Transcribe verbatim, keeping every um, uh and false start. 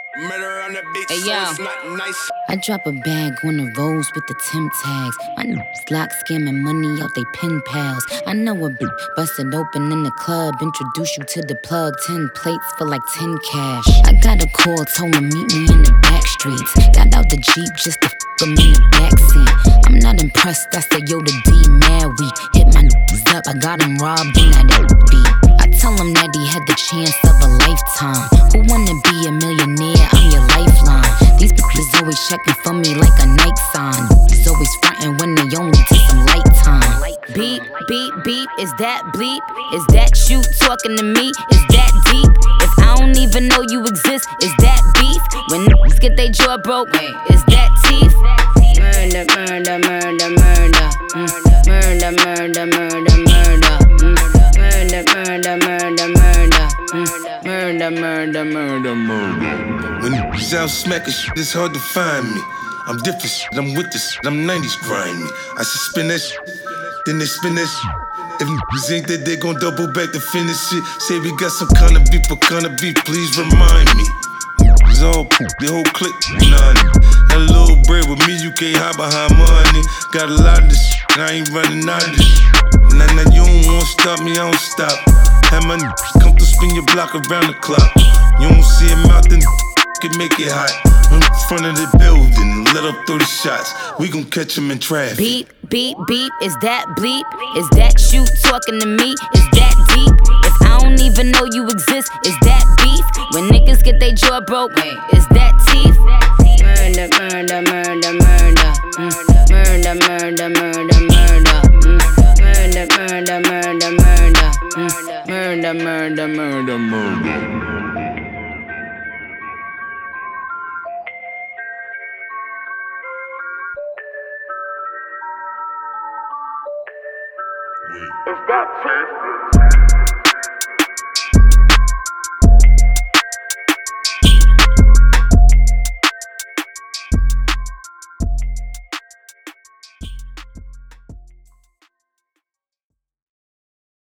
Murder on the beat, Hey, so yo. it's not nice. I drop a bag on the rolls with the Tim tags. My niggas lock scamming money out they pen pals. I know a bitch busted open in the club. Introduce you to the plug. Ten plates for like ten cash. I got a call, told him meet me in the back streets. Got out the Jeep just to f him in the backseat. I'm not impressed, I said yo the D mad weak. Hit my niggas up, I got him robbed in that beat. I tell him that he had the chance of a lifetime. Who wanna be a millionaire? I'm your lifeline. These bitches always checking for me like a Nike sign. He's always frontin' when they only take some light time. Beep, beep, beep, is that bleep? Is that you talking to me? Is that deep? If I don't even know you exist, is that beef? When niggas get their jaw broke, is that teeth? Murder, murder, murder, murder. Mm. Murder, murder, murder, murder. Mm. Murder, murder, murder, murder. Mm. Murder, murder, murder, murder. When niggas out smacking shit, it's hard to find me. I'm different shit, I'm with this shit, I'm nineties grimy. I should spin that shit, then they spin that shit. If niggas ain't that, they gon' double back to finish shit. Say we got some kind of beef, what kind of beef, please remind me. It's all poop, the whole clique, none. That little bread with me, you can't hide behind money. Got a lot of this shit, I ain't running out of this shit. Nah, nah, you don't wanna stop me, I don't stop. Have my niggas come to spin your block around the clock. You don't see him out, then can make it hot. In front of the building, let up thirty shots. We gon' catch him in traffic. Beep, beep, beep, is that bleep? Is that you talking to me? Is that deep? If I don't even know you exist, is that beef? When niggas get their jaw broke, is that teeth? Murder, murder, murder, murder. Mm. Murder, murder, murder, murder. Mm. Murder, murder, murder, murder. Mm. Murder, murder, murder, murder. Is that teeth?